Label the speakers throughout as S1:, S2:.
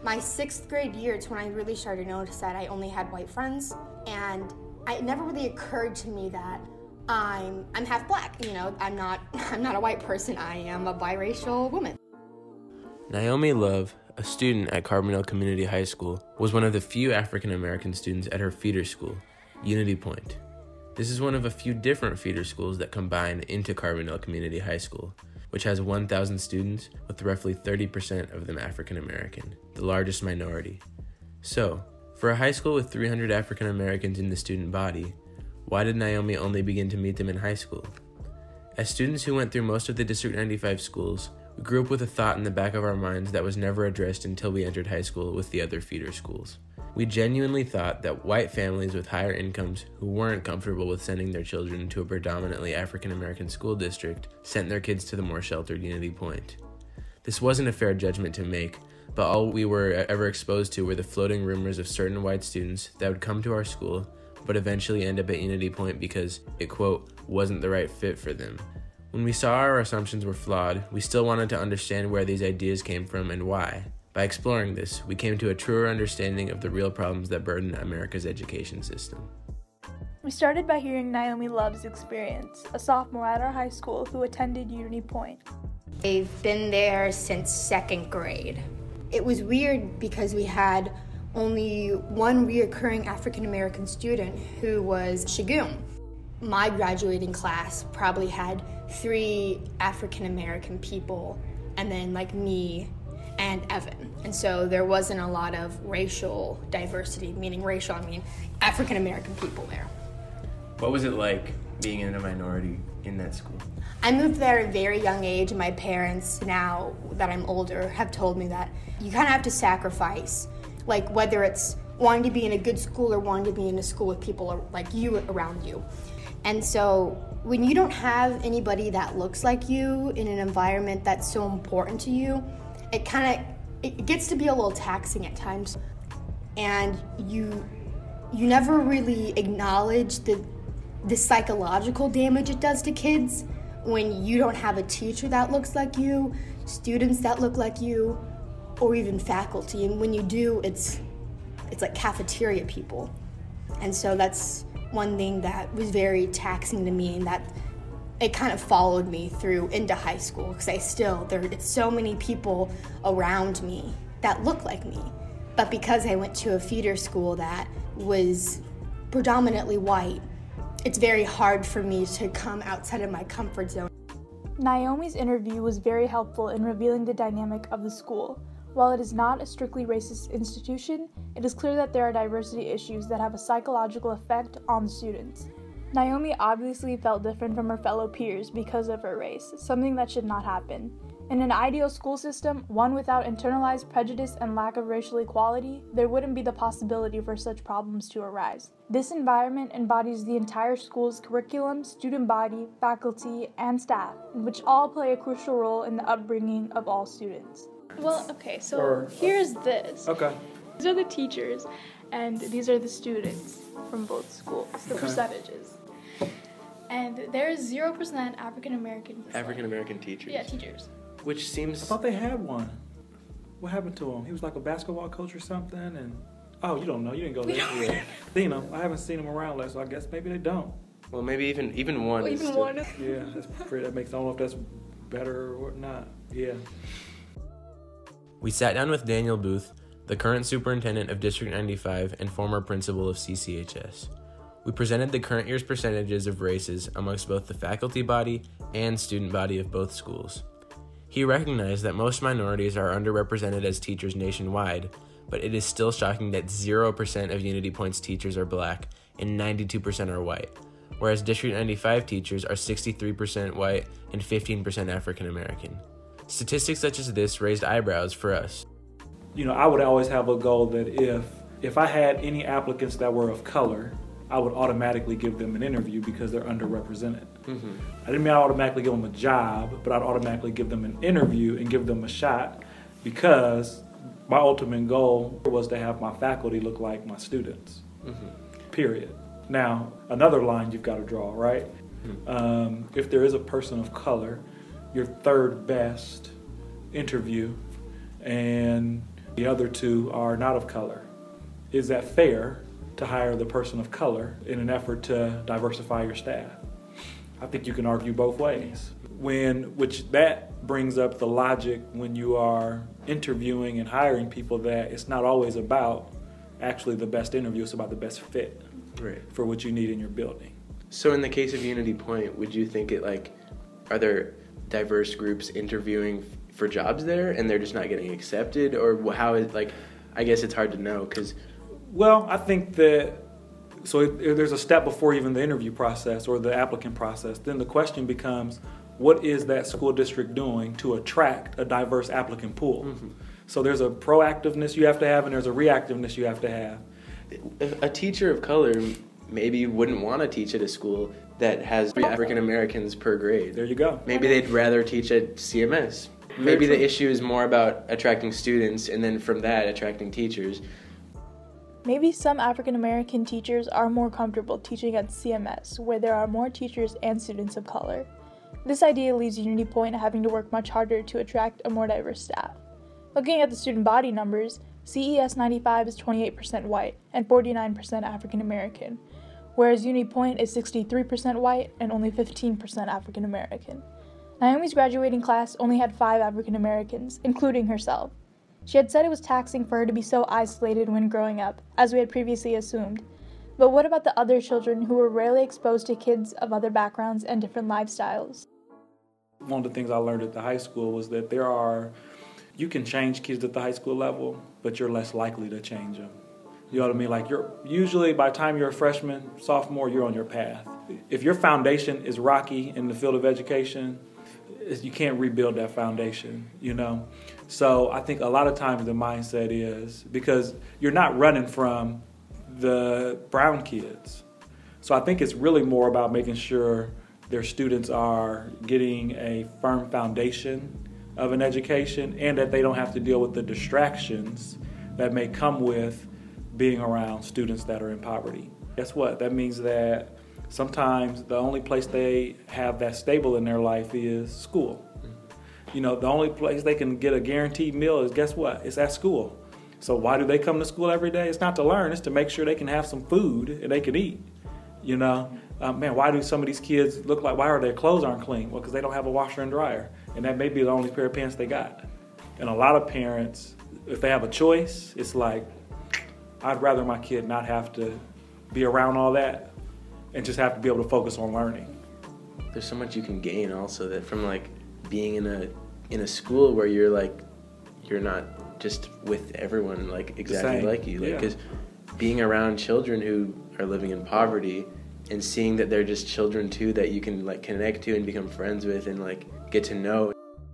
S1: My 6th grade year, it's when I really started to notice that I only had white friends, and it never really occurred to me that I'm half black. I'm not a white person. I am a biracial woman.
S2: Naomi Love, a student at Carbondale Community High School, was one of the few African American students at her feeder school, Unity Point. This is one of a few different feeder schools that combine into Carbondale Community High School, which has 1,000 students with roughly 30% of them African American, the largest minority. So, for a high school with 300 African Americans in the student body, why did Naomi only begin to meet them in high school? As students who went through most of the District 95 schools, we grew up with a thought in the back of our minds that was never addressed until we entered high school with the other feeder schools. We genuinely thought that white families with higher incomes who weren't comfortable with sending their children to a predominantly African American school district sent their kids to the more sheltered Unity Point. This wasn't a fair judgment to make, but all we were ever exposed to were the floating rumors of certain white students that would come to our school, but eventually end up at Unity Point because it, quote, wasn't the right fit for them. When we saw our assumptions were flawed, we still wanted to understand where these ideas came from and why. By exploring this, we came to a truer understanding of the real problems that burden America's education system.
S3: We started by hearing Naomi Love's experience, a sophomore at our high school who attended Unity Point.
S1: I've been there since 2nd grade. It was weird because we had only one reoccurring African American student who was Shagun. My graduating class probably had 3 African American people, and then me and Evan. And so there wasn't a lot of racial diversity, meaning racial, I mean African American people there.
S2: What was it like being in a minority in that school?
S1: I moved there at a very young age, and my parents, now that I'm older, have told me that you kind of have to sacrifice, whether it's wanting to be in a good school or wanting to be in a school with people like you around you. And so when you don't have anybody that looks like you in an environment that's so important to you, it gets to be a little taxing at times. And you never really acknowledge the psychological damage it does to kids when you don't have a teacher that looks like you, students that look like you, or even faculty. And when you do, it's like cafeteria people. And so that's one thing that was very taxing to me, and that it kind of followed me through into high school, because it's so many people around me that look like me. But because I went to a feeder school that was predominantly white, it's very hard for me to come outside of my comfort zone.
S3: Naomi's interview was very helpful in revealing the dynamic of the school. While it is not a strictly racist institution, it is clear that there are diversity issues that have a psychological effect on the students. Naomi obviously felt different from her fellow peers because of her race, something that should not happen. In an ideal school system, one without internalized prejudice and lack of racial equality, there wouldn't be the possibility for such problems to arise. This environment embodies the entire school's curriculum, student body, faculty, and staff, which all play a crucial role in the upbringing of all students. Well, okay, so here's this.
S4: Okay.
S3: These are the teachers, and these are the students from both schools, the percentages. And there's 0% African American.
S2: African American teachers?
S3: Yeah, teachers.
S2: Which seems...
S4: I thought they had one. What happened to him? He was like a basketball coach or something, and... Oh, you don't know. You didn't go there. Yeah. I haven't seen him around less, so I guess maybe they don't.
S2: Well, maybe even one.
S3: Even one.
S4: Yeah, that makes... I don't know if that's better or not. Yeah.
S2: We sat down with Daniel Booth, the current superintendent of District 95 and former principal of CCHS. We presented the current year's percentages of races amongst both the faculty body and student body of both schools. He recognized that most minorities are underrepresented as teachers nationwide, but it is still shocking that 0% of Unity Point's teachers are black and 92% are white, whereas District 95 teachers are 63% white and 15% African American. Statistics such as this raised eyebrows for us.
S4: I would always have a goal that if I had any applicants that were of color, I would automatically give them an interview because they're underrepresented. Mm-hmm. I didn't mean I'd automatically give them a job, but I'd automatically give them an interview and give them a shot, because my ultimate goal was to have my faculty look like my students, period. Now, another line you've got to draw, right? Mm-hmm. If there is a person of color, your third best interview, and The other two are not of color. Is that fair to hire the person of color in an effort to diversify your staff? I think you can argue both ways. Which that brings up the logic when you are interviewing and hiring people, that it's not always about actually the best interview, it's about the best fit for what you need in your building.
S2: So in the case of Unity Point, would you think are there diverse groups interviewing for jobs there and they're just not getting accepted? Or how is, I guess it's hard to know because...
S4: Well, I think that, so if there's a step before even the interview process or the applicant process. Then the question becomes, what is that school district doing to attract a diverse applicant pool? Mm-hmm. So there's a proactiveness you have to have and there's a reactiveness you have to have.
S2: A teacher of color maybe wouldn't want to teach at a school that has African Americans per grade.
S4: There you go.
S2: Maybe they'd rather teach at CMS. Maybe the issue is more about attracting students and then from that attracting teachers.
S3: Maybe some African American teachers are more comfortable teaching at CMS, where there are more teachers and students of color. This idea leaves Unity Point having to work much harder to attract a more diverse staff. Looking at the student body numbers, CES 95 is 28% white and 49% African American, whereas Unity Point is 63% white and only 15% African American. Naomi's graduating class only had 5 African Americans, including herself. She had said it was taxing for her to be so isolated when growing up, as we had previously assumed. But what about the other children who were rarely exposed to kids of other backgrounds and different lifestyles?
S4: One of the things I learned at the high school was that you can change kids at the high school level, but you're less likely to change them. You know what I mean? You're usually, by the time you're a freshman, sophomore, you're on your path. If your foundation is rocky in the field of education, you can't rebuild that foundation, you know? So I think a lot of times the mindset is, because you're not running from the brown kids. So I think it's really more about making sure their students are getting a firm foundation of an education and that they don't have to deal with the distractions that may come with being around students that are in poverty. Guess what? That means that sometimes the only place they have that stable in their life is school. You know, the only place they can get a guaranteed meal is, guess what? It's at school. So why do they come to school every day? It's not to learn, it's to make sure they can have some food and they can eat. You know, why do some of these kids why are their clothes aren't clean? Well, because they don't have a washer and dryer. And that may be the only pair of pants they got. And a lot of parents, if they have a choice, it's like, I'd rather my kid not have to be around all that and just have to be able to focus on learning.
S2: There's so much you can gain also that from being in a school where you're not just with everyone exactly like you. Because being around children who are living in poverty and seeing that they're just children too that you can connect to and become friends with and get to know.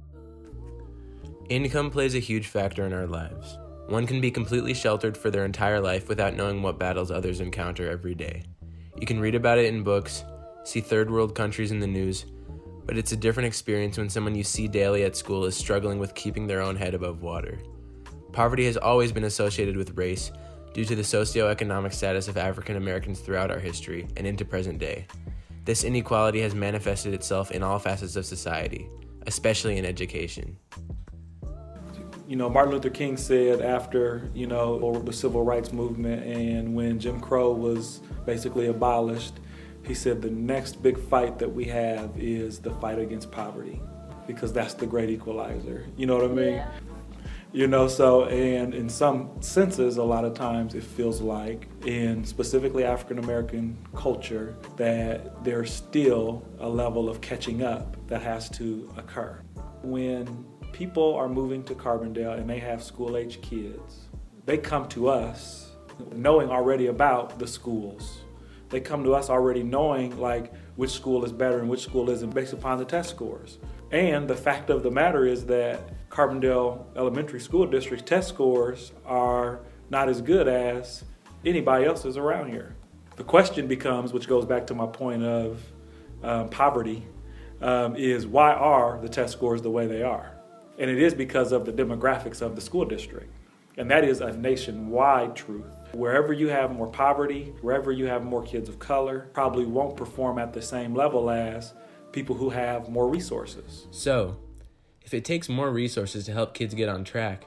S2: Income plays a huge factor in our lives. One can be completely sheltered for their entire life without knowing what battles others encounter every day. You can read about it in books, see third world countries in the news, but it's a different experience when someone you see daily at school is struggling with keeping their own head above water. Poverty has always been associated with race due to the socioeconomic status of African Americans throughout our history and into present day. This inequality has manifested itself in all facets of society, especially in education.
S4: You know, Martin Luther King said after, the civil rights movement and when Jim Crow was basically abolished, he said the next big fight that we have is the fight against poverty, because that's the great equalizer. You know what I mean? Yeah. And in some senses, a lot of times it feels like in specifically African American culture that there's still a level of catching up that has to occur. When people are moving to Carbondale and they have school-age kids, they come to us knowing already about the schools. They come to us already knowing which school is better and which school isn't based upon the test scores. And the fact of the matter is that Carbondale Elementary School District test scores are not as good as anybody else's around here. The question becomes, which goes back to my point of poverty, is why are the test scores the way they are? And it is because of the demographics of the school district. And that is a nationwide truth. Wherever you have more poverty, wherever you have more kids of color, probably won't perform at the same level as people who have more resources.
S2: So, if it takes more resources to help kids get on track,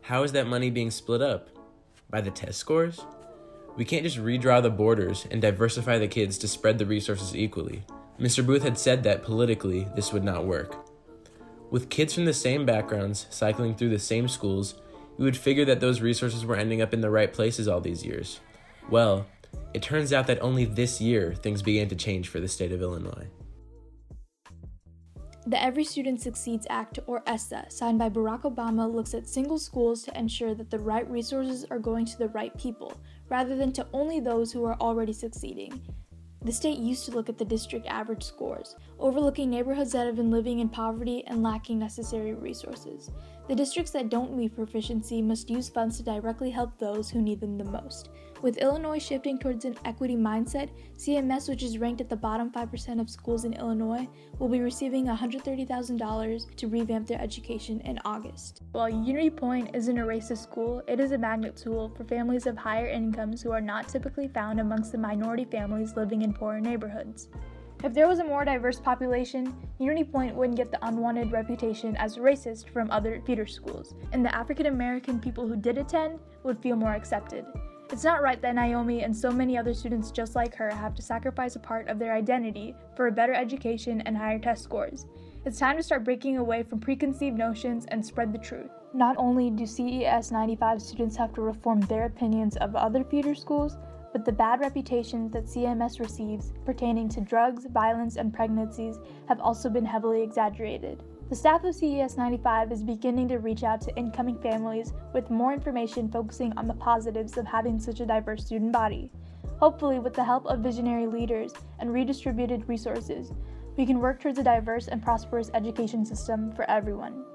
S2: How is that money being split up? By the test scores? We can't just redraw the borders and diversify the kids to spread the resources equally. Mr. Booth had said that politically this would not work. With kids from the same backgrounds cycling through the same schools, you would figure that those resources were ending up in the right places all these years. Well, it turns out that only this year things began to change for the state of Illinois.
S3: The Every Student Succeeds Act, or ESSA, signed by Barack Obama, looks at single schools to ensure that the right resources are going to the right people, rather than to only those who are already succeeding. The state used to look at the district average scores, overlooking neighborhoods that have been living in poverty and lacking necessary resources. The districts that don't meet proficiency must use funds to directly help those who need them the most. With Illinois shifting towards an equity mindset, CMS, which is ranked at the bottom 5% of schools in Illinois, will be receiving $130,000 to revamp their education in August. While Unity Point isn't a racist school, it is a magnet tool for families of higher incomes who are not typically found amongst the minority families living in poorer neighborhoods. If there was a more diverse population, Unity Point wouldn't get the unwanted reputation as racist from other feeder schools, and the African American people who did attend would feel more accepted. It's not right that Naomi and so many other students just like her have to sacrifice a part of their identity for a better education and higher test scores. It's time to start breaking away from preconceived notions and spread the truth. Not only do CES 95 students have to reform their opinions of other feeder schools, but the bad reputation that CMS receives pertaining to drugs, violence, and pregnancies have also been heavily exaggerated. The staff of CES 95 is beginning to reach out to incoming families with more information focusing on the positives of having such a diverse student body. Hopefully, with the help of visionary leaders and redistributed resources, we can work towards a diverse and prosperous education system for everyone.